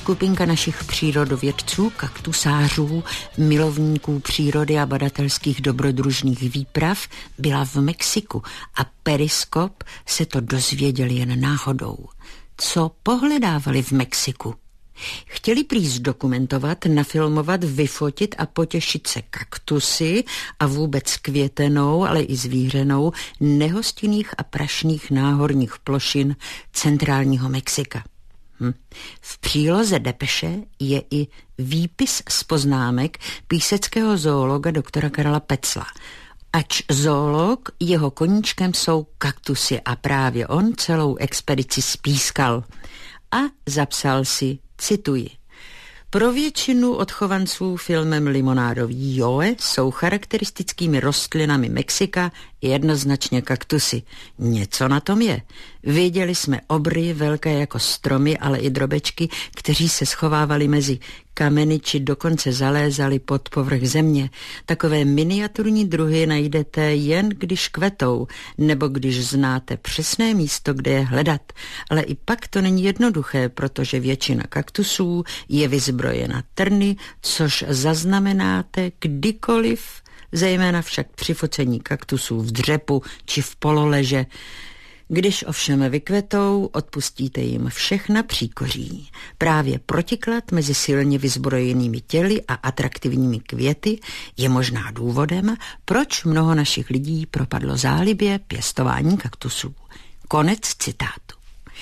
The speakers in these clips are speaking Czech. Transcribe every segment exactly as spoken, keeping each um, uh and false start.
Skupinka našich přírodovědců, kaktusářů, milovníků přírody a badatelských dobrodružných výprav byla v Mexiku a Periskop se to dozvěděl jen náhodou. Co pohledávali v Mexiku? Chtěli prý zdokumentovat, nafilmovat, vyfotit a potěšit se kaktusy a vůbec květenou, ale i zvířenou nehostinných a prašných náhorních plošin centrálního Mexika. Hm. V příloze depeše je i výpis z poznámek píseckého zoologa doktora Karla Pecla. Ač zoolog, jeho koníčkem jsou kaktusy a právě on celou expedici spískal a zapsal si, cituji: pro většinu odchovanců filmem limonádový Joe jsou charakteristickými rostlinami Mexika jednoznačně kaktusy. Něco na tom je. Viděli jsme obry velké jako stromy, ale i drobečky, kteří se schovávali mezi kameny či dokonce zalézali pod povrch země. Takové miniaturní druhy najdete jen když kvetou, nebo když znáte přesné místo, kde je hledat. Ale i pak to není jednoduché, protože většina kaktusů je vyzbrojena trny, což zaznamenáte kdykoliv, zejména však při focení kaktusů v dřepu či v pololeže. Když ovšem vykvetou, odpustíte jim všechna příkoří. Právě protiklad mezi silně vyzbrojenými těly a atraktivními květy je možná důvodem, proč mnoho našich lidí propadlo zálibě pěstování kaktusů. Konec citátu.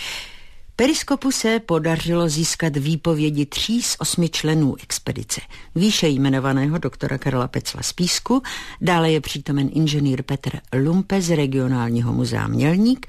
Periskopu se podařilo získat výpovědi tří z osmi členů expedice. Výše jmenovaného doktora Karla Pecla z Písku, dále je přítomen inženýr Petr Lumpe z regionálního muzea Mělník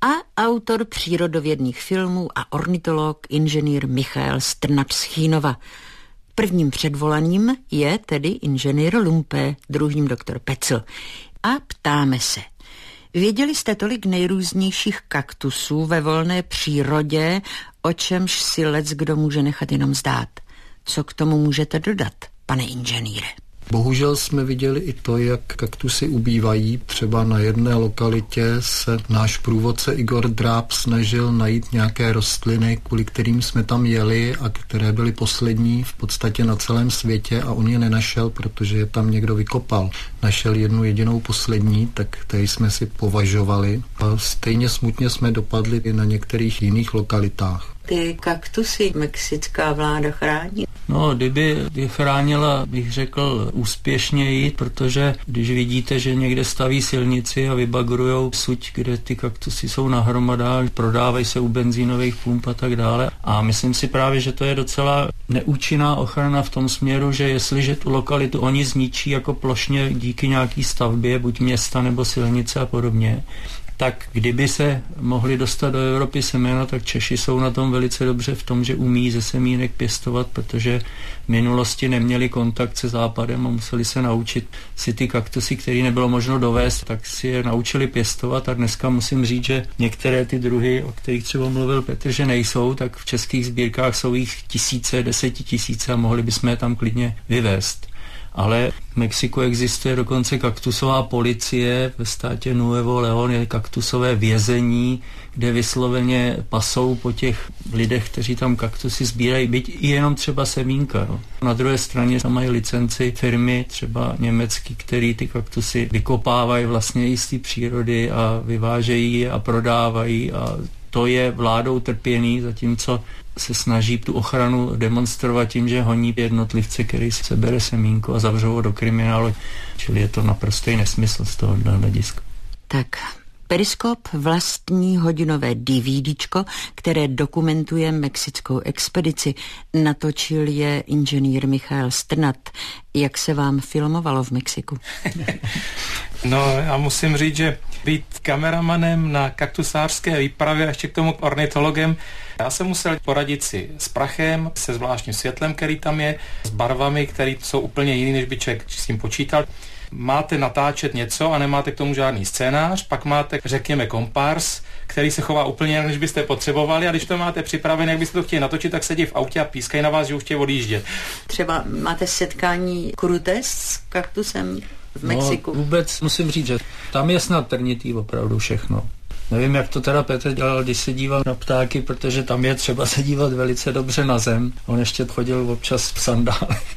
a autor přírodovědných filmů a ornitolog inženýr Michael Strnad z Chínova. Prvním předvolaným je tedy inženýr Lumpe, druhým doktor Pecl. A ptáme se: věděli jste tolik nejrůznějších kaktusů ve volné přírodě, o čemž si leckdo může nechat jenom zdát? Co k tomu můžete dodat, pane inženýre? Bohužel jsme viděli i to, jak kaktusy ubývají. Třeba na jedné lokalitě se náš průvodce Igor Dráb snažil najít nějaké rostliny, kvůli kterým jsme tam jeli a které byly poslední v podstatě na celém světě, a on je nenašel, protože je tam někdo vykopal. Našel jednu jedinou poslední, tak tady jsme si považovali. A stejně smutně jsme dopadli i na některých jiných lokalitách. Ty kaktusy mexická vláda chrání? No, kdyby je chránila, bych řekl, úspěšněji, protože když vidíte, že někde staví silnici a vybagrujou suť, kde ty kaktusy jsou na hromadách, prodávají se u benzínových pump a tak dále. A myslím si právě, že to je docela neúčinná ochrana v tom směru, že jestliže tu lokalitu oni zničí jako plošně díky nějaký stavbě, buď města nebo silnice a podobně, tak kdyby se mohli dostat do Evropy semena, tak Češi jsou na tom velice dobře v tom, že umí ze semínek pěstovat, protože v minulosti neměli kontakt se západem a museli se naučit si ty kaktusy, které nebylo možno dovést, tak si je naučili pěstovat, a dneska musím říct, že některé ty druhy, o kterých třeba mluvil Petr, že nejsou, tak v českých sbírkách jsou jich tisíce, desetitisíce a mohli bychom je tam klidně vyvést. Ale v Mexiku existuje dokonce kaktusová policie, ve státě Nuevo León je kaktusové vězení, kde vysloveně pasou po těch lidech, kteří tam kaktusy sbírají, byť i jenom třeba semínka. No. Na druhé straně tam mají licenci firmy, třeba německý, který ty kaktusy vykopávají vlastně i z té přírody a vyvážejí je a prodávají, a to je vládou trpěný, zatímco se snaží tu ochranu demonstrovat tím, že honí jednotlivce, který si sebere semínko a zavřou ho do kriminálu. Čili je to naprostý nesmysl z toho hlediska. Tak, Periskop vlastní hodinové DVDčko, které dokumentuje mexickou expedici. Natočil je inženýr Michael Strnad. Jak se vám filmovalo v Mexiku? No, já musím říct, že být kameramanem na kaktusářské výpravě a ještě k tomu ornitologem, já jsem musel poradit si s prachem, se zvláštním světlem, který tam je, s barvami, které jsou úplně jiný, než by člověk s tím počítal. Máte natáčet něco a nemáte k tomu žádný scénář, pak máte, řekněme, kompárs, který se chová úplně jinak, než byste potřebovali, a když to máte připravené, jak byste to chtěli natočit, tak sedí v autě a pískají na vás, že už chtějí odjíždět. Třeba máte setkání kruté s kaktusem v Mexiku? No, vůbec musím říct, že tam je snad trnitý opravdu všechno. Nevím, jak to teda Petr dělal, když se díval na ptáky, protože tam je třeba se dívat velice dobře na zem. On ještě chodil občas v sandálech.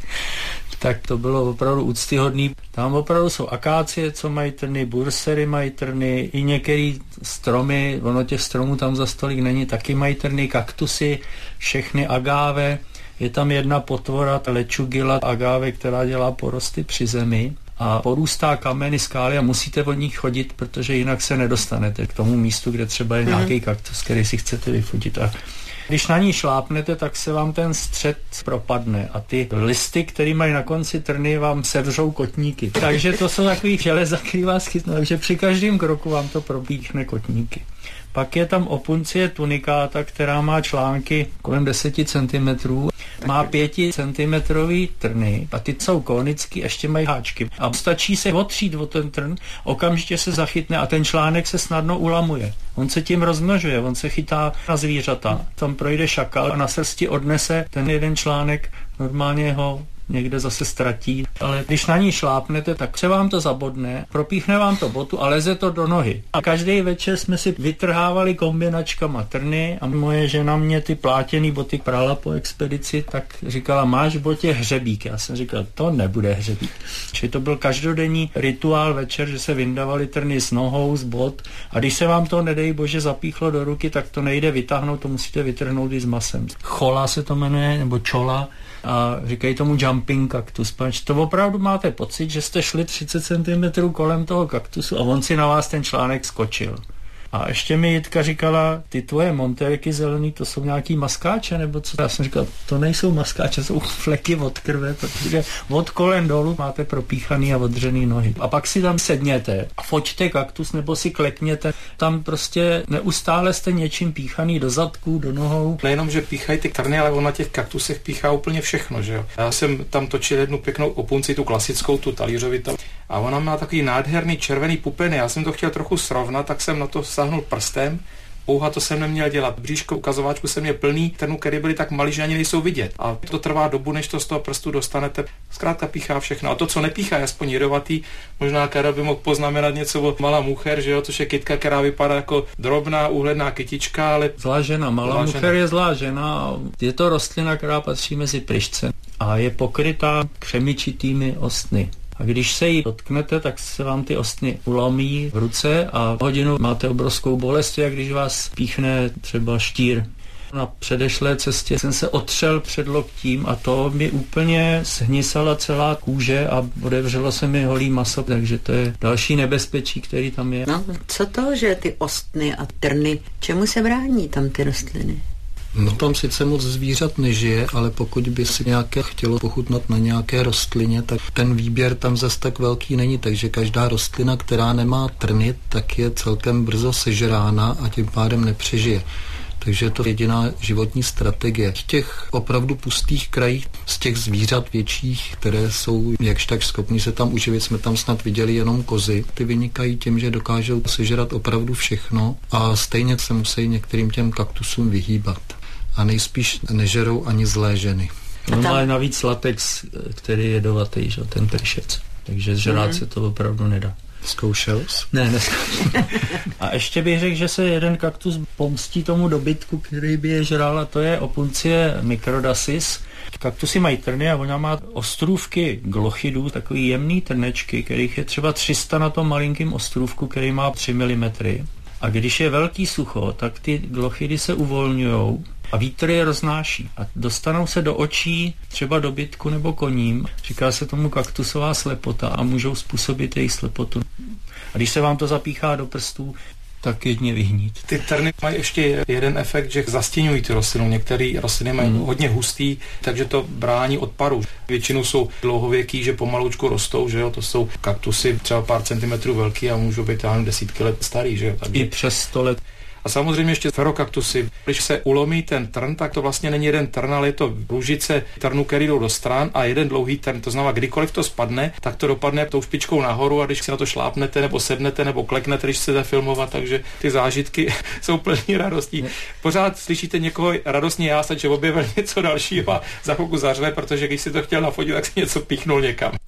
Tak to bylo opravdu úctyhodný. Tam opravdu jsou akácie, co mají trny, bursery mají trny, i některé stromy, ono těch stromů tam za stolik není, taky mají trny, kaktusy, všechny agáve. Je tam jedna potvora, lečugila agáve, která dělá porosty při zemi a porůstá kameny, skály a musíte od nich chodit, protože jinak se nedostanete k tomu místu, kde třeba je mm. nějaký kaktus, který si chcete vyfotit. A když na ní šlápnete, tak se vám ten střed propadne a ty listy, které mají na konci trny, vám sevřou kotníky. Takže to jsou takový železa, který vás chytnou, takže při každém kroku vám to propíchne kotníky. Pak je tam opuncie tunikáta, která má články kolem deset centimetrů, má pět centimetrový trny a ty jsou konický, ještě mají háčky. A stačí se otřít o ten trn, okamžitě se zachytne a ten článek se snadno ulamuje. On se tím rozmnožuje, on se chytá na zvířata. Tam projde šakal a na srsti odnese ten jeden článek, normálně ho někde zase ztratí, ale když na ní šlápnete, tak se vám to zabodne, propíchne vám to botu a leze to do nohy. A každý večer jsme si vytrhávali kombinačkama trny a moje žena mě ty plátěný boty prala po expedici, tak říkala, máš v botě hřebík. Já jsem říkal, to nebude hřebík. Čili to byl každodenní rituál večer, že se vyndavaly trny s nohou, z bot a když se vám to, nedej bože, zapíchlo do ruky, tak to nejde vytáhnout, to musíte vytrhnout i s masem. Chola se to jmenuje, nebo čola, a říkají tomu jumping kaktus, pač to opravdu máte pocit, že jste šli třicet centimetrů kolem toho kaktusu a on si na vás ten článek skočil. A ještě mi Jitka říkala, ty tvoje montérky zelený, to jsou nějaký maskáče, nebo co? Já jsem říkal, to nejsou maskáče, jsou fleky od krve, protože od kolen dolů máte propíchaný a odřený nohy. A pak si tam sedněte a foťte kaktus, nebo si klekněte. Tam prostě neustále jste něčím píchaný do zadků, do nohou. Nejenom, že píchají ty trny, ale on na těch kaktusech píchá úplně všechno, že jo. Já jsem tam točil jednu pěknou opunci, tu klasickou, tu talířovitou. A ona má takový nádherný červený pupeny. Já jsem to chtěl trochu srovnat, tak jsem na to sáhnul prstem. Pouha to jsem neměl dělat. Bříško ukazováčku jsem měl plný trnů, které byly tak malý, že ani nejsou vidět. A to trvá dobu, než to z toho prstu dostanete. Zkrátka píchá všechno. A to, co nepíchá, je aspoň jedovatý. Možná Karel by mohl poznamenat něco o malá mucher, že jo, což je kytka, která vypadá jako drobná úhledná kytička, ale zlá žena. Malá zlá mucher žena. Je zlá žena. Je to rostlina, která patří mezi pryšce a je pokrytá křemičitými ostny. A když se jí dotknete, tak se vám ty ostny ulomí v ruce a hodinu máte obrovskou bolest, jak když vás píchne třeba štír. Na předešlé cestě jsem se otřel před loktím a to mi úplně zhnisala celá kůže a odevřelo se mi holý maso, takže to je další nebezpečí, který tam je. No, co to, že ty ostny a trny, čemu se brání tam ty rostliny? No tam sice moc zvířat nežije, ale pokud by si nějaké chtělo pochutnat na nějaké rostlině, tak ten výběr tam zas tak velký není, takže každá rostlina, která nemá trny, tak je celkem brzo sežrána a tím pádem nepřežije. Takže je to jediná životní strategie. V těch opravdu pustých krajích, z těch zvířat větších, které jsou jakž tak schopní se tam uživit, jsme tam snad viděli jenom kozy. Ty vynikají tím, že dokážou sežrat opravdu všechno a stejně se musí některým těm kaktusům vyhýbat. A nejspíš nežerou ani zlé ženy. On má navíc latex, který je jedovatý, že? Ten pršec. Takže žrát mm. se to opravdu nedá. Zkoušel jsi? Ne, neskoušel. A ještě bych řekl, že se jeden kaktus pomstí tomu dobytku, který by je žral, a to je opuncie microdasis. Kaktusy mají trny a ona má ostrůvky glochidů, takový jemný trnečky, kterých je třeba tři sta na tom malinkým ostrůvku, který má tři milimetry. A když je velký sucho, tak ty glochidy se uvolňujou a vítr je roznáší a dostanou se do očí třeba dobytku nebo koním. Říká se tomu kaktusová slepota a můžou způsobit jejich slepotu. A když se vám to zapíchá do prstů, tak jedně vyhnít. Ty trny mají ještě jeden efekt, že zastěňují ty rostlinu. Některé rostliny mají mm. hodně hustý, takže to brání odparu. Většinou jsou dlouhověký, že pomalučku rostou, že jo, to jsou kaktusy třeba pár centimetrů velký a můžou být tam desítky let starý, že jo. Takže... I přes sto let. A samozřejmě ještě ferokaktusy. Když se ulomí ten trn, tak to vlastně není jeden trn, ale je to růžice trnů, který jdou do stran a jeden dlouhý trn. To znamená, kdykoliv to spadne, tak to dopadne tou špičkou nahoru a když si na to šlápnete nebo sednete nebo kleknete, když chcete filmovat, takže ty zážitky jsou plný radostí. Pořád slyšíte někoho radostně jásat, že objevil něco dalšího a za chvilku zařve, protože když si to chtěl nafotit, tak si něco píchnul někam.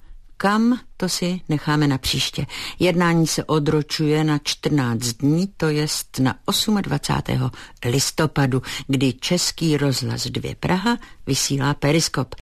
Kam, to si necháme na příště. Jednání se odročuje na čtrnáct dní, to jest na dvacátého osmého listopadu, kdy Český rozhlas dva Praha vysílá Periskop.